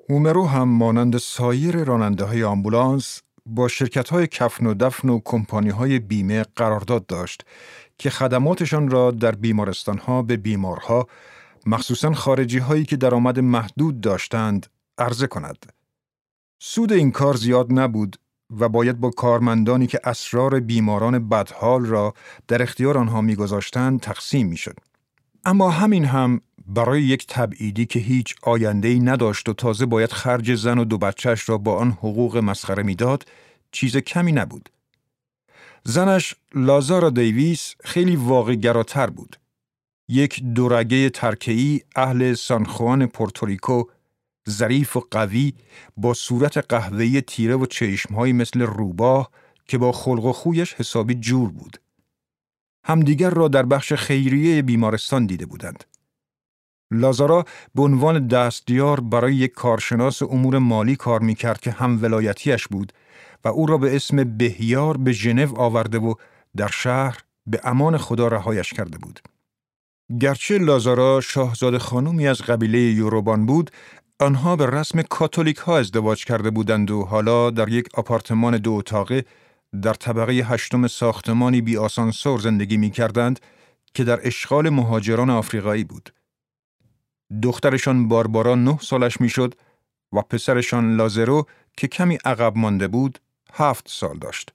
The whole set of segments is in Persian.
هومرو هم مانند سایر راننده‌های آمبولانس با شرکت‌های کفن و دفن و کمپانی‌های بیمه قرارداد داشت که خدماتشان را در بیمارستان‌ها به بیمارها، مخصوصاً خارجی‌هایی که درآمد محدود داشتند، عرضه کند. سود این کار زیاد نبود و باید با کارمندانی که اسرار بیماران بدحال را در اختیار آنها می‌گذاشتند تقسیم می‌شد. اما همین هم برای یک تبعیدی که هیچ آینده‌ای نداشت و تازه باید خرج زن و 2 بچه‌اش را با آن حقوق مسخره میداد، چیز کمی نبود. زنش لازارا دیویس خیلی واقع‌گراتر بود. یک دورگه ترکه‌ای اهل سانخوان پورتوریکو، ظریف و قوی، با صورت قهوه‌ای تیره و چشم‌هایی مثل روباه که با خلق و خویش حسابی جور بود. همدیگر را در بخش خیریه بیمارستان دیده بودند. لازارا به عنوان دستیار برای یک کارشناس امور مالی کار می‌کرد که هم ولایتیش بود و او را به اسم بهیار به ژنو آورده و در شهر به امان خدا رهایش کرده بود. گرچه لازارا شاهزاده خانومی از قبیله یوروبان بود، آنها به رسم کاتولیک ها ازدواج کرده بودند و حالا در یک آپارتمان 2 اتاقه در طبقه 8 ساختمانی بی آسانسور زندگی می کردند که در اشغال مهاجران آفریقایی بود. دخترشان باربارا 9 سالش می شد و پسرشان لازارو که کمی عقب مانده بود 7 سال داشت.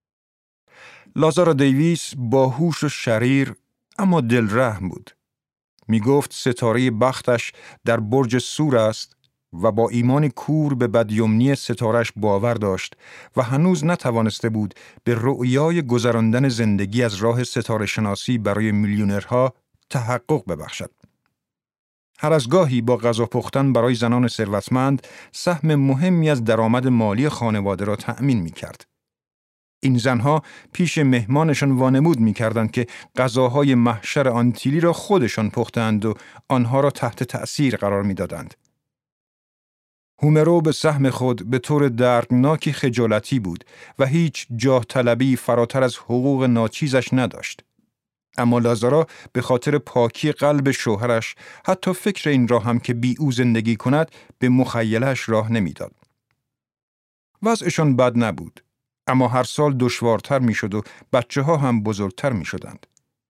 لازارا دیویس باهوش و شریر اما دلرحم بود. می گفت ستاره بختش در برج سور است و با ایمان کور به بدیمنی ستارهش باور داشت و هنوز نتوانسته بود به رؤیای گذراندن زندگی از راه ستاره شناسی برای میلیونرها تحقق ببخشد. هر از گاهی با غذا پختن برای زنان ثروتمند سهم مهمی از درآمد مالی خانواده را تأمین می کرد. این زنها پیش مهمانشان وانمود می‌کردند که غذاهای محشر آنتیلی را خودشان پختند و آنها را تحت تأثیر قرار می‌دادند. هومرو به سهم خود به طور دردناکی خجالتی بود و هیچ جاه طلبی فراتر از حقوق ناچیزش نداشت. اما لازارا به خاطر پاکی قلب شوهرش حتی فکر این را هم که بی او زندگی کند به مخیله‌اش راه نمی‌داد. وضعشان بد نبود. اما هر سال دشوارتر می شد و بچه ها هم بزرگتر می شدند.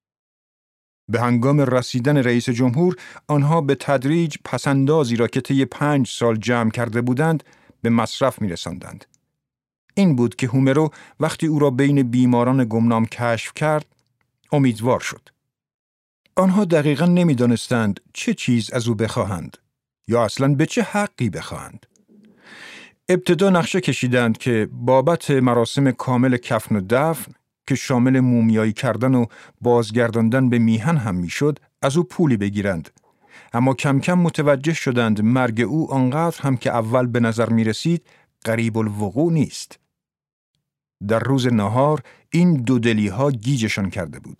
به هنگام رسیدن رئیس جمهور آنها به تدریج پسندازی را که طی 5 سال جمع کرده بودند به مصرف می رساندند. این بود که هومرو وقتی او را بین بیماران گمنام کشف کرد امیدوار شد. آنها دقیقاً نمی دانستند چه چیز از او بخواهند یا اصلاً به چه حقی بخواهند. ابتدا نقشه کشیدند که بابت مراسم کامل کفن و دفن که شامل مومیایی کردن و بازگرداندن به میهن هم میشد از او پولی بگیرند. اما کم کم متوجه شدند مرگ او آنقدر هم که اول به نظر می رسید قریب الوقوع نیست. در روز نهار این دودلی ها گیجشان کرده بود.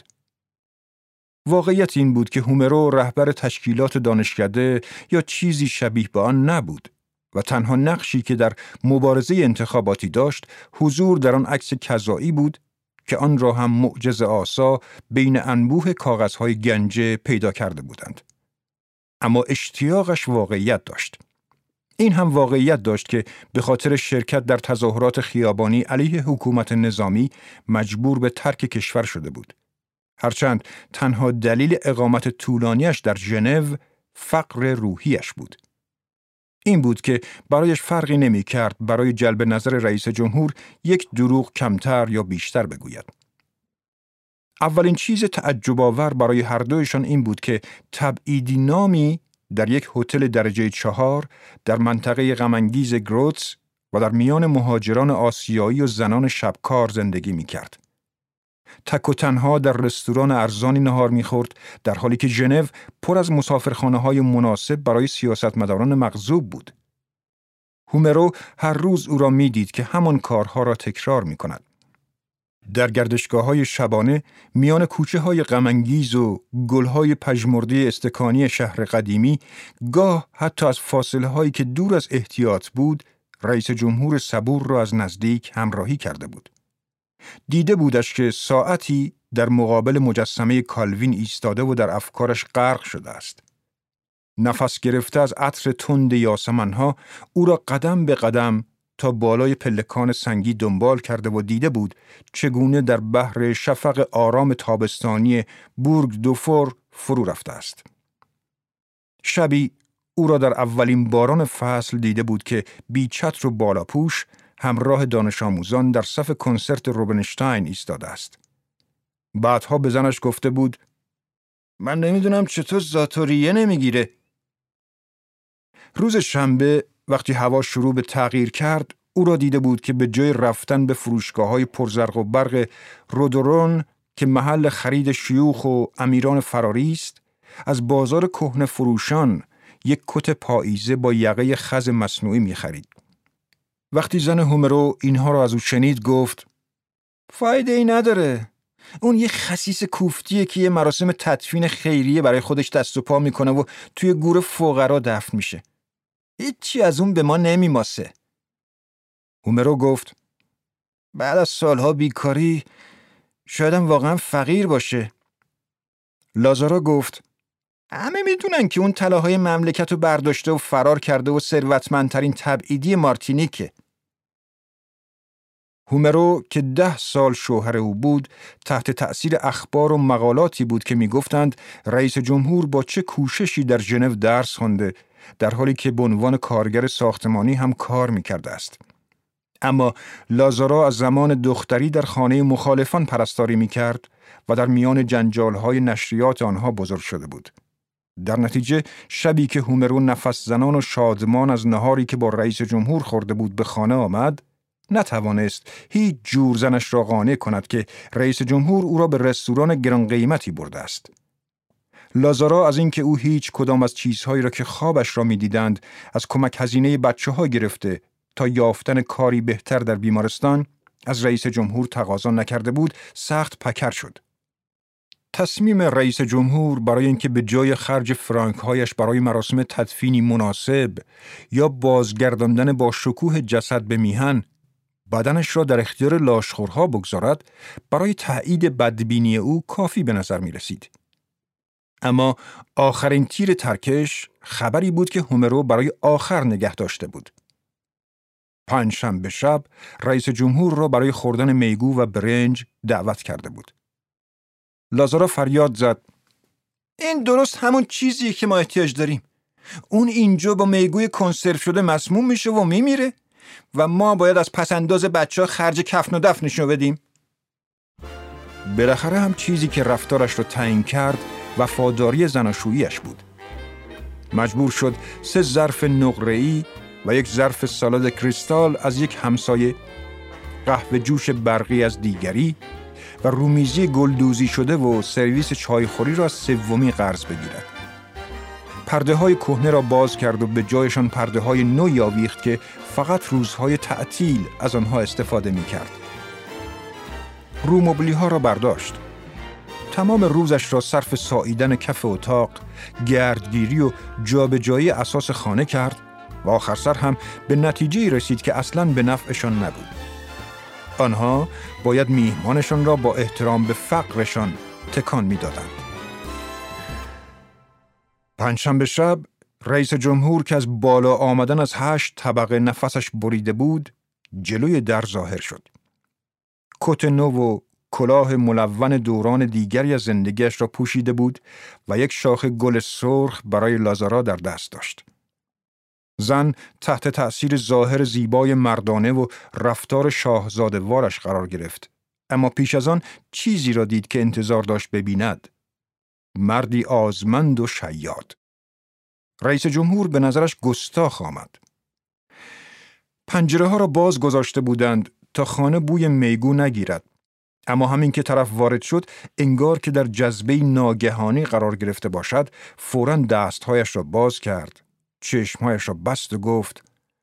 واقعیت این بود که هومرو رهبر تشکیلات دانشکده یا چیزی شبیه به آن نبود و تنها نقشی که در مبارزه انتخاباتی داشت حضور در آن عکس کذایی بود که آن را هم معجزه آسا بین انبوه کاغذهای گنجه پیدا کرده بودند. اما اشتیاقش واقعیت داشت. این هم واقعیت داشت که به خاطر شرکت در تظاهرات خیابانی علیه حکومت نظامی مجبور به ترک کشور شده بود. هرچند تنها دلیل اقامت طولانیش در ژنو فقر روحیش بود. این بود که برایش فرقی نمی کرد برای جلب نظر رئیس جمهور یک دروغ کمتر یا بیشتر بگوید. اولین چیز تعجب‌آور برای هر دویشان این بود که تبعیدی نامی در یک هتل درجه 4 در منطقه غم‌انگیز گروتس و در میان مهاجران آسیایی و زنان شبکار زندگی می کرد. تک و تنها در رستوران ارزانی نهار می‌خورد در حالی که ژنو پر از مسافرخانه‌های مناسب برای سیاستمداران مغضوب بود. هومرو هر روز او را می‌دید که همان کارها را تکرار می‌کند. در گردشگاه‌های شبانه میان کوچه‌های غم‌انگیز و گل‌های پژمرده استکانی شهر قدیمی گاه حتی از فاصله‌هایی که دور از احتیاط بود رئیس جمهور صبور را از نزدیک همراهی کرده بود. دیده بودش که ساعتی در مقابل مجسمه کالوین ایستاده و در افکارش غرق شده است. نفس گرفته از عطر تند یاسمنها او را قدم به قدم تا بالای پلکان سنگی دنبال کرده و دیده بود چگونه در بحر شفق آرام تابستانی بورگ دوفور فرو رفته است. شبی او را در اولین باران فصل دیده بود که بی چتر و بالاپوش همراه دانش آموزان در صف کنسرت روبنشتاین ایستاده است. بعدها به زنش گفته بود: من نمیدونم چطور ذاتوریه نمیگیره. روز شنبه وقتی هوا شروع به تغییر کرد، او را دیده بود که به جای رفتن به فروشگاه‌های پرزرق و برق رودورون که محل خرید شیوخ و امیران فراری است، از بازار کهنه فروشان یک کت پاییزه با یقه خز مصنوعی می‌خرید. وقتی زن هومرو اینها را از او شنید گفت: فایده ای نداره. اون یه خسیس کوفتیه که یه مراسم تدفین خیریه برای خودش دست و پا میکنه و توی گور فقرا دفن میشه. هیچی از اون به ما نمیماسه. هومرو گفت: بعد از سالها بیکاری شایدم واقعا فقیر باشه. لازارا گفت: همه میدونن که اون طلاهای مملکت رو برداشته و فرار کرده و ثروتمندترین تبعیدی مارتینیکه. هومرو که 10 سال شوهر او بود، تحت تأثیر اخبار و مقالاتی بود که میگفتند رئیس جمهور با چه کوششی در ژنو درس خوانده، در حالی که به عنوان کارگر ساختمانی هم کار میکرده است. اما لازارا از زمان دختری در خانه مخالفان پرستاری میکرد و در میان جنجالهای نشریات آنها بزرگ شده بود. در نتیجه شبی که هومرو نفس زنان و شادمان از نهاری که با رئیس جمهور خورده بود به خانه آمد، نتوانست هیچ جور زنش را قانع کند که رئیس جمهور او را به رستوران گران قیمتی برده است. لازارا از اینکه او هیچ کدام از چیزهایی را که خوابش را می‌دیدند از کمک هزینه بچه‌ها گرفته تا یافتن کاری بهتر در بیمارستان از رئیس جمهور تقاضا نکرده بود، سخت پکر شد. تصمیم رئیس جمهور برای اینکه به جای خرج فرانک‌هایش برای مراسم تدفینی مناسب یا بازگرداندن با شکوه جسد به میهن بدنش را در اختیار لاشخورها بگذارد، برای تایید بدبینی او کافی به نظر می رسید. اما آخرین تیر ترکش خبری بود که هومرو برای آخر نگه داشته بود. پنجشنبه شب رئیس جمهور را برای خوردن میگو و برنج دعوت کرده بود. لازارا فریاد زد: این درست همون چیزیه که ما احتیاج داریم. اون اینجا با میگوی کنسرو شده مسموم میشه و میمیره و ما باید از پسنداز بچه‌ها خرج کفن و دفنشو بدیم. بالاخره هم چیزی که رفتارش رو تعیین کرد وفاداری زناشوییش بود. مجبور شد 3 ظرف نقره‌ای و 1 ظرف سالاد کریستال از یک همسایه، قهوه جوش برقی از دیگری و رومیزی گلدوزی شده و سرویس چایخوری را از سومی قرض بگیرد. پرده‌های کهنه را باز کرد و به جایشان پرده‌های نوی آویخت که فقط روزهای تعطیل از آنها استفاده می‌کرد. رومبلی‌ها را برداشت. تمام روزش را صرف ساییدن کف اتاق، گردگیری و جابجایی اساس خانه کرد و آخر سر هم به نتیجه رسید که اصلاً به نفعشان نبود. آنها باید میهمانشان را با احترام به فقرشان تکان می‌دادند. پنجشنبه شب رئیس جمهور که از بالا آمدن از 8 طبقه نفسش بریده بود، جلوی در ظاهر شد. کت نو و کلاه ملون دوران دیگری از زندگیش را پوشیده بود و 1 شاخه گل سرخ برای لازارا در دست داشت. زن تحت تأثیر ظاهر زیبای مردانه و رفتار شاهزاده‌وارش قرار گرفت، اما پیش از آن چیزی را دید که انتظار داشت ببیند: مردی آزمند و شیاد. رئیس جمهور به نظرش گستاخ آمد. پنجره‌ها را باز گذاشته بودند تا خانه بوی میگو نگیرد، اما همین که طرف وارد شد، انگار که در جذبه ناگهانی قرار گرفته باشد، فوراً دستهایش را باز کرد، چشمهایش را بست و گفت: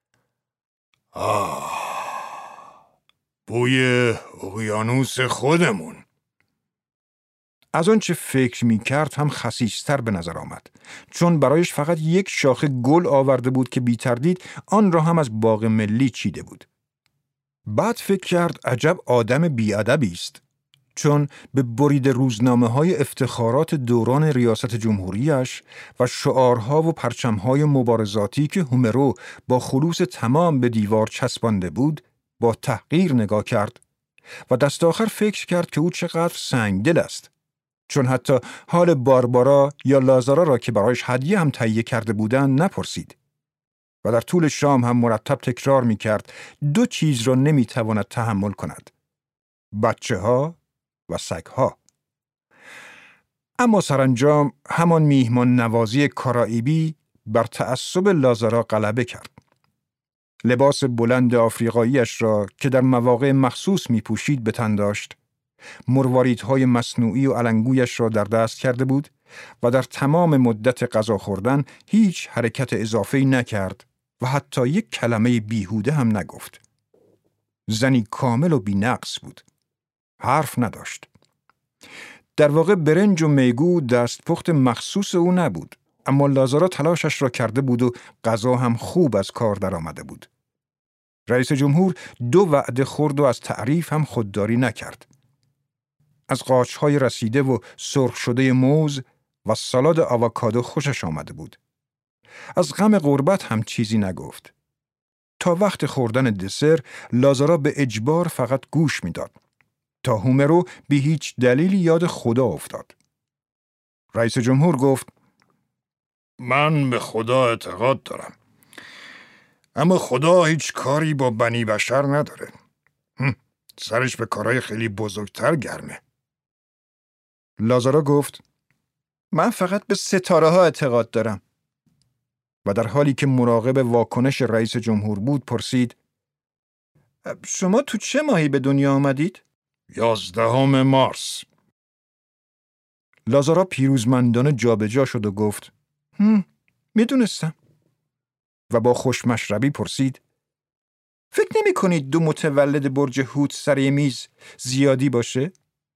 بوی اقیانوس خودمون. از آنچه فکر می کرد هم خسیستر به نظر آمد، چون برایش فقط 1 شاخه گل آورده بود که بی تردید آن را هم از باغ ملی چیده بود. بعد فکر کرد عجب آدم بی‌ادبی است. چون به برید روزنامه‌های افتخارات دوران ریاست جمهوریش و شعارها و پرچم‌های مبارزاتی که هومرو با خلوص تمام به دیوار چسبانده بود، با تحقیر نگاه کرد و دست آخر فکر کرد که او چقدر سنگدل است. چون حتی حال باربارا یا لازارا را که برایش هدیه هم تهیه کرده بودند نپرسید. و در طول شام هم مرتب تکرار می کرد 2 چیز را نمی تواند تحمل کند: بچه ها و سگ ها. اما سرانجام همان میهمان نوازی کارائیبی بر تعصب لازارا غلبه کرد. لباس بلند آفریقاییش را که در مواقع مخصوص می پوشید به تن داشت، مرواریدهای مصنوعی و علنگویش را در دست کرده بود و در تمام مدت غذا خوردن هیچ حرکت اضافه‌ای نکرد و حتی یک کلمه بیهوده هم نگفت. زنی کامل و بی‌نقص بود. حرف نداشت. در واقع برنج و میگو دستپخت مخصوص او نبود، اما لازارا تلاشش را کرده بود و غذا هم خوب از کار درآمده بود. رئیس جمهور 2 وعده خورد و از تعریف هم خودداری نکرد. از قارچ‌های رسیده و سرخ شده موز و سالاد آووکادو خوشش آمده بود. از غم غربت هم چیزی نگفت. تا وقت خوردن دسر، لازارا به اجبار فقط گوش میداد. تا هومرو به هیچ دلیلی یاد خدا افتاد. رئیس جمهور گفت: من به خدا اعتقاد دارم. اما خدا هیچ کاری با بنی بشر نداره. سرش به کارهای خیلی بزرگتر گرمه. لازارا گفت: من فقط به ستاره ها اعتقاد دارم. و در حالی که مراقب واکنش رئیس جمهور بود پرسید: شما تو چه ماهی به دنیا آمدید؟ 11 مارس. لازارا پیروزمندانه جابجا شد و گفت: میدونستم. و با خوشمشربی پرسید: فکر نمی کنید 2 متولد برج هوت سر میز زیادی باشه؟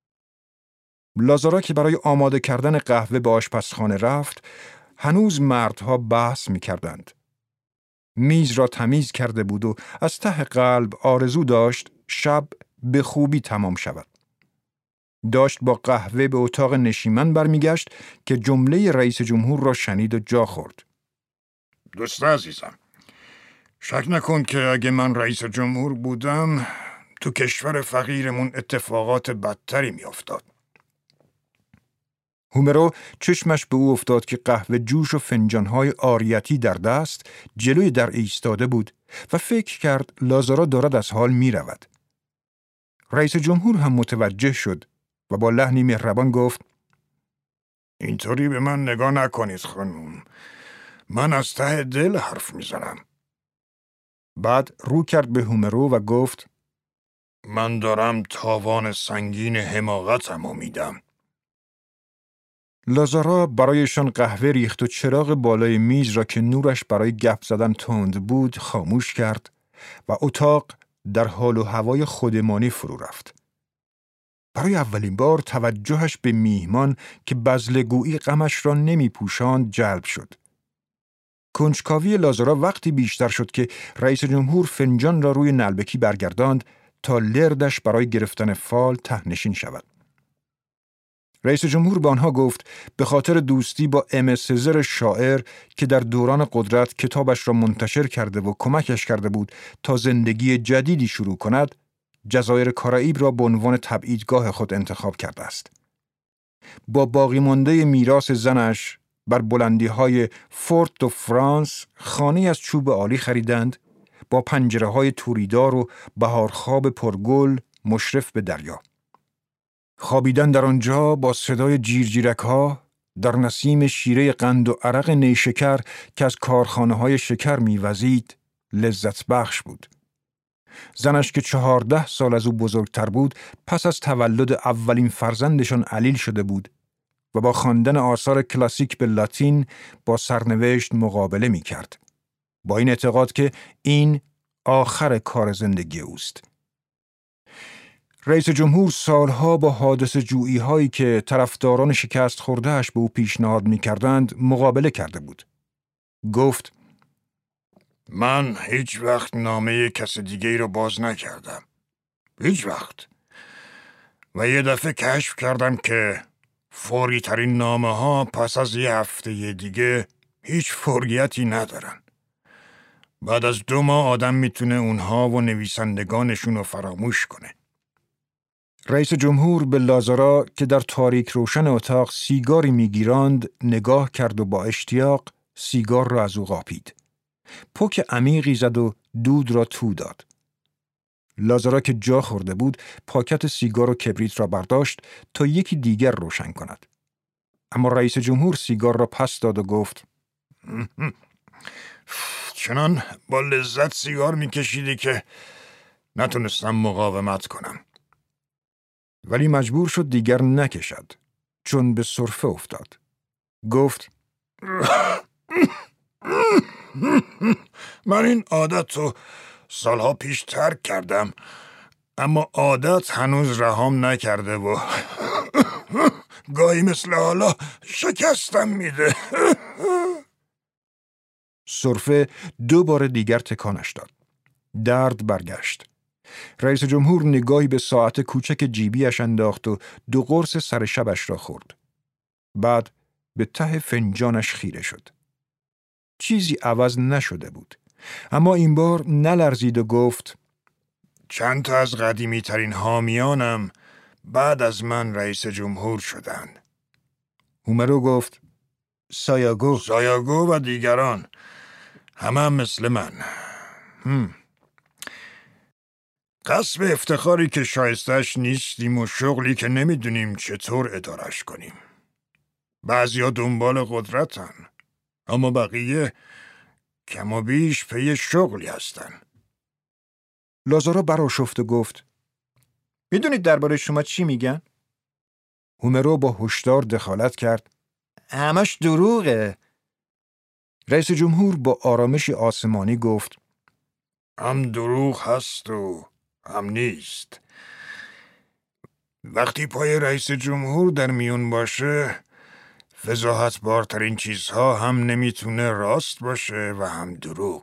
لازارا که برای آماده کردن قهوه به آشپزخانه رفت، هنوز مردها بحث می کردند. میز را تمیز کرده بود و از ته قلب آرزو داشت شب به خوبی تمام شود. داشت با قهوه به اتاق نشیمن برمیگشت که جمله رئیس جمهور را شنید و جا خورد. دوست عزیزم، شک نکن که اگه من رئیس جمهور بودم تو کشور فقیرمون اتفاقات بدتری میافتاد. هومرو چشمش به او افتاد که قهوه جوش و فنجانهای آریتی در دست جلوی در ایستاده بود و فکر کرد لازارا دارد از حال می رود. رئیس جمهور هم متوجه شد و با لحنی مهربان گفت: اینطوری به من نگاه نکنید خانم. من از ته دل حرف می زنم. بعد رو کرد به هومرو و گفت: من دارم تاوان سنگین حماقتمو میدم. لازارا برایشان قهوه ریخت و چراغ بالای میز را که نورش برای گپ زدن تند بود خاموش کرد و اتاق در حال و هوای خودمانی فرو رفت. برای اولین بار توجهش به میهمان که بزلگویی غمش را نمی پوشاند جلب شد. کنجکاوی لازارا وقتی بیشتر شد که رئیس جمهور فنجان را روی نلبکی برگرداند تا لردش برای گرفتن فال تهنشین شود. رئیس جمهور به آنها گفت به خاطر دوستی با ام سزر شاعر که در دوران قدرت کتابش را منتشر کرده و کمکش کرده بود تا زندگی جدیدی شروع کند، جزایر کارائیب را به عنوان تبعیدگاه خود انتخاب کرده است. با باقی مانده میراث زنش بر بلندی‌های فورت دو فرانس خانه‌ای از چوب عالی خریدند، با پنجره‌های توریدار و بهارخواب پرگل مشرف به دریا. خوابیدن در آنجا با صدای جیرجیرک‌ها در نسیم شیره قند و عرق نیشکر که از کارخانه‌های شکر می‌وزید لذت بخش بود. زنش که 14 سال از او بزرگتر بود پس از تولد اولین فرزندشان علیل شده بود و با خواندن آثار کلاسیک به لاتین با سرنوشت مقابله می‌کرد، با این اعتقاد که این آخر کار زندگی اوست. رئیس جمهور سالها با حادثه جویی هایی که طرفداران شکست خوردهش به او پیشنهاد می‌کردند مقابله کرده بود. گفت: من هیچ وقت نامه کس دیگه‌ای رو باز نکردم. هیچ وقت. و یه دفعه کشف کردم که فوری ترین نامه ها پس از یه هفته دیگه هیچ فوریتی ندارن. بعد از 2 ماه آدم میتونه اونها و نویسندگانشون رو فراموش کنه. رئیس جمهور به لازارا که در تاریک روشن اتاق سیگاری میگیراند نگاه کرد و با اشتیاق سیگار را از او قاپید. پک عمیقی زد و دود را تو داد. لازارا که جا خورده بود پاکت سیگار و کبریت را برداشت تا یکی دیگر روشن کند. اما رئیس جمهور سیگار را پس داد و گفت چنان با لذت سیگار میکشیدی که نتونستم مقاومت کنم. ولی مجبور شد دیگر نکشد چون به سرفه افتاد. گفت من این عادت رو سالها پیش ترک کردم، اما عادت هنوز رهام نکرده و گاهی مثل حالا شکستم میده. سرفه 2 بار دیگر تکانش داد. درد برگشت. رئیس جمهور نگاهی به ساعت کوچک جیبیش انداخت و 2 قرص سر شبش را خورد. بعد به ته فنجانش خیره شد. چیزی عوض نشده بود. اما این بار نلرزید و گفت چند تا از قدیمی ترین حامیانم بعد از من رئیس جمهور شدن. هومرو گفت سایاگو و دیگران همه مثل من. قصب افتخاری که شایستش نیستیم و شغلی که نمیدونیم چطور ادارش کنیم. بعضیا دنبال قدرتن، اما بقیه کم و بیش پی شغلی هستن. لازارا برآشفت و گفت میدونید درباره شما چی میگن؟ هومرو با هشدار دخالت کرد همش دروغه. رئیس جمهور با آرامشی آسمانی گفت هم دروغ هست و هم نیست. وقتی پای رئیس جمهور در میون باشه، فضاحت بارترین چیزها هم نمیتونه راست باشه و هم دروغ.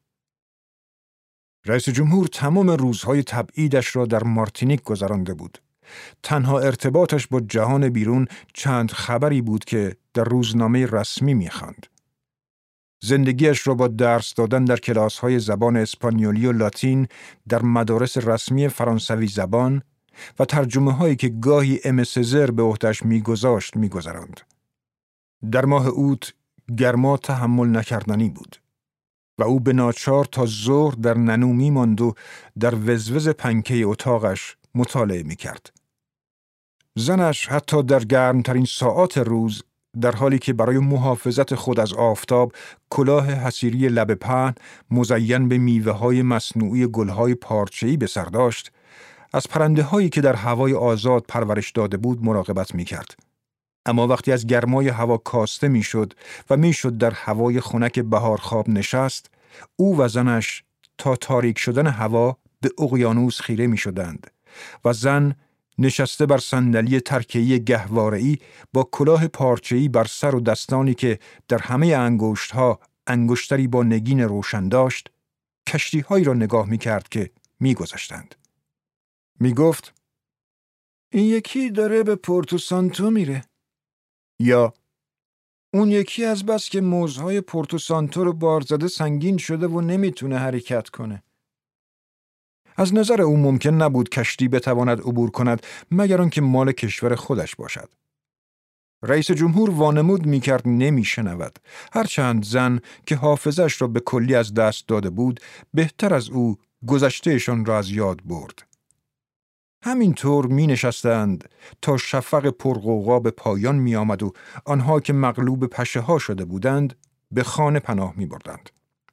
رئیس جمهور تمام روزهای تبعیدش را در مارتینیک گذرانده بود. تنها ارتباطش با جهان بیرون چند خبری بود که در روزنامه رسمی می‌خواند. زندگیش را با درس دادن در کلاس‌های زبان اسپانیولی و لاتین در مدارس رسمی فرانسوی زبان و ترجمه‌هایی که گاهی امسزر به عهده‌اش می‌گذراند. در ماه اوت گرما تحمل نکردنی بود و او به ناچار تا ظهر در ننو می‌ماند و در وزوز پنکه اتاقش مطالعه می‌کرد. زنش حتی در گرمترین ساعات روز در حالی که برای محافظت خود از آفتاب کلاه حصیری لب پهن مزین به میوه‌های مصنوعی گل‌های پارچه‌ای به سر داشت، از پرنده‌هایی که در هوای آزاد پرورش داده بود مراقبت می‌کرد. اما وقتی از گرمای هوا کاسته میشد و میشد در هوای خنک بهارخواب نشست، او و زنش تا تاریک شدن هوا به اقیانوس خیره میشدند و زن نشسته بر صندلی ترکه‌ای گهواره‌ای با کلاه پارچه‌ای بر سر و دستانی که در همه انگشت‌ها انگشتری با نگین روشن داشت، کشتی‌هایی را نگاه می‌کرد که می‌گذشتند. می‌گفت این یکی داره به پورتو سانتو میره. یا اون یکی از بس که موزهای پورتو سانتو رو بار زده سنگین شده و نمیتونه حرکت کنه. از نظر او ممکن نبود کشتی بتواند عبور کند مگر آنکه مال کشور خودش باشد. رئیس جمهور وانمود میکرد نمیشنود، هرچند زن که حافظش را به کلی از دست داده بود بهتر از او گذشتهشان را از یاد برد. همینطور می نشستند تا شفق پرغوغا به پایان می آمد و آنها که مغلوب پشه ها شده بودند به خانه پناه می بردند.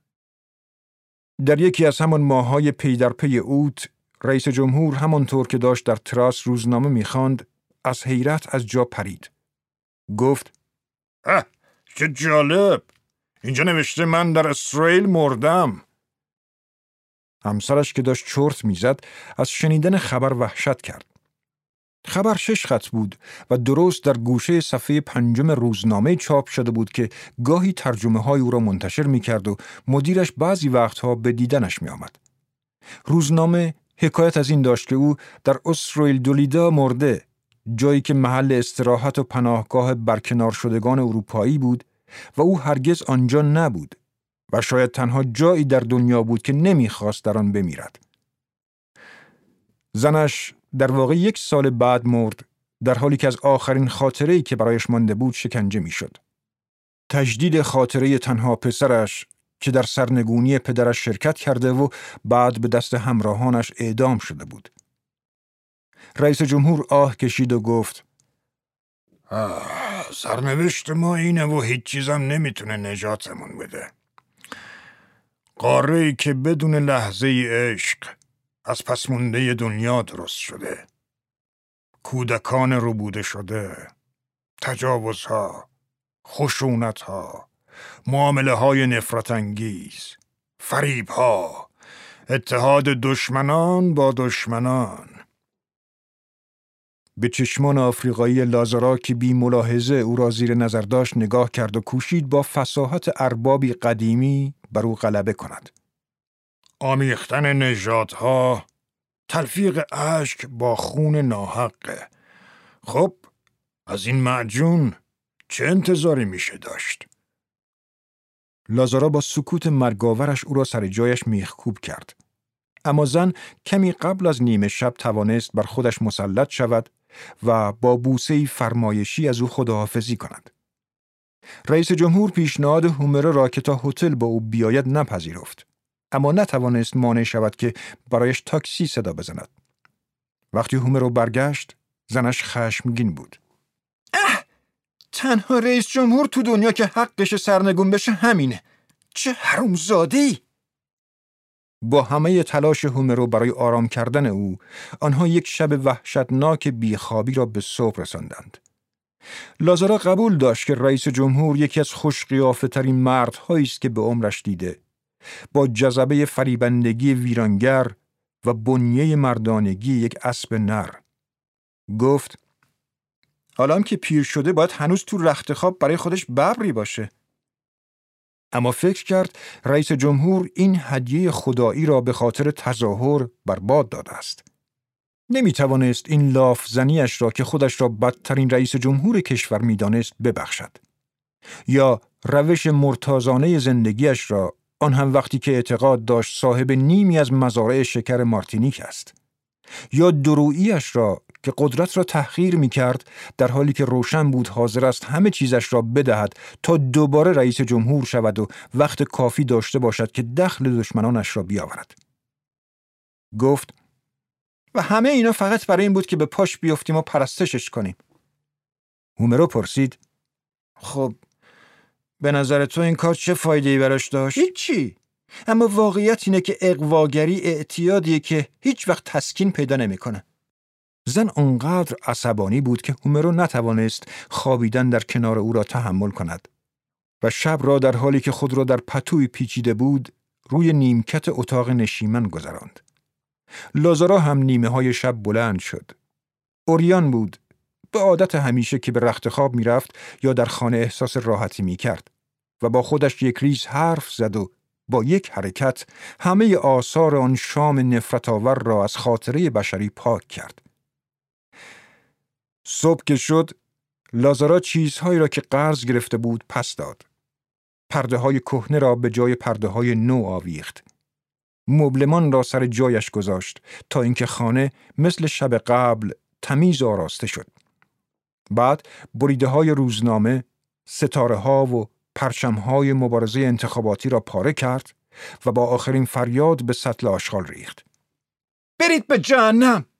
در یکی از همان ماه‌های پی در پی اوت، رئیس جمهور همانطور که داشت در تراس روزنامه می خواند، از حیرت از جا پرید. گفت چه جالب! اینجا نوشته من در اسرائیل مردم. همسرش که داشت چرت میزد از شنیدن خبر وحشت کرد. خبر 6 خط بود و درست در گوشه صفحه 5 روزنامه چاپ شده بود که گاهی ترجمه های او را منتشر میکرد و مدیرش بعضی وقتها به دیدنش میآمد. روزنامه حکایت از این داشت که او در اسرویل دولیدا مرده، جایی که محل استراحت و پناهگاه برکنار شدگان اروپایی بود و او هرگز آنجا نبود و شاید تنها جایی در دنیا بود که نمیخواست در آن بمیرد. زنش در واقع 1 سال بعد مرد، در حالی که از آخرین خاطره‌ای که برایش مانده بود شکنجه میشد. تجدید خاطره تنها پسرش که در سرنگونی پدرش شرکت کرده و بعد به دست همراهانش اعدام شده بود. رئیس جمهور آه کشید و گفت: سرنوشت ما اینه و هیچ چیزم نمیتونه نجاتمون بده. قاره‌ای که بدون لحظه عشق از پس مونده دنیا درست شده. کودکان ربوده شده، تجاوزها، خشونتها، معامله های نفرت انگیز، فریبها، اتحاد دشمنان با دشمنان. به چشمان آفریقایی لازارا که بی ملاحظه او را زیر نظر داشت نگاه کرد و کوشید با فصاحت اربابی قدیمی بر او غلبه کند. آمیختن نژادها، تلفیق اشک با خون ناحق. خب از این معجون چه انتظاری میشه داشت؟ لازارا با سکوت مرگاورش او را سر جایش میخکوب کرد. اما زن کمی قبل از نیمه شب توانست بر خودش مسلط شود و با بوسه‌ای فرمایشی از او خداحافظی کند. رئیس جمهور پیشنهاد هومرو را که تا هتل با او بیاید نپذیرفت، اما نتوانست مانع شود که برایش تاکسی صدا بزند. وقتی هومرو برگشت، زنش خشمگین بود. تنها رئیس جمهور تو دنیا که حقش سرنگون بشه همینه. چه حرومزاده‌ای! با همه تلاش هومرو برای آرام کردن او، آنها یک شب وحشتناک بیخوابی را به صبح رساندند. لازارا قبول داشت که رئیس جمهور یکی از خوش‌قیافه‌ترین مردهایی است که به عمرش دیده، با جذبه فریبندگی ویرانگر و بنیه مردانگی یک اسب نر. گفت: حالا هم که پیر شده باید هنوز تو رخت خواب برای خودش ببری باشه. اما فکر کرد رئیس جمهور این هدیه خدایی را به خاطر تظاهر برباد داده است. نمی توانست این لاف زنیش را که خودش را بدترین رئیس جمهور کشور می دانست ببخشد. یا روش مرتازانه زندگیش را، آن هم وقتی که اعتقاد داشت صاحب نیمی از مزارع شکر مارتینیک است. یا دروییش را که قدرت را تحقیر می کرد در حالی که روشن بود حاضر است همه چیزش را بدهد تا دوباره رئیس جمهور شود و وقت کافی داشته باشد که دخل دشمنانش را بیاورد. گفت: و همه اینا فقط برای این بود که به پاش بیافتیم و پرستشش کنیم. هومرو پرسید: خب به نظر تو این کار چه فایده‌ای براش داشت؟ هیچی. اما واقعیت اینه که اغواگری اعتیادیه که هیچ وقت تسکین پیدا نمی‌کنه. زن آنقدر عصبانی بود که هومرو نتوانست خوابیدن در کنار او را تحمل کند و شب را در حالی که خود را در پتوی پیچیده بود روی نیمکت اتاق نشیمن گذراند. لازارا هم نیمه های شب بلند شد. اوریان بود، به عادت همیشه که به رخت خواب می رفت یا در خانه احساس راحتی می کرد و با خودش یک ریز حرف زد و با یک حرکت همه آثار آن شام نفرت آور را از خاطره بشری پاک کرد. صبح که شد، لازارا چیزهایی را که قرض گرفته بود پس داد. پرده های کهنه را به جای پرده های نو آویخت. مبلمان را سر جایش گذاشت تا اینکه خانه مثل شب قبل تمیز آراسته شد. بعد بریده های روزنامه، ستاره ها و پرچم های مبارزه انتخاباتی را پاره کرد و با آخرین فریاد به سطل آشغال ریخت. برید به جهنم!